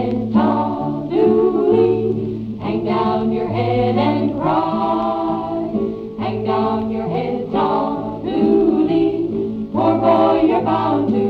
head, Tom Dooley. Hang down your head and cry. Hang down your head, Tom Dooley. Poor boy, you're bound to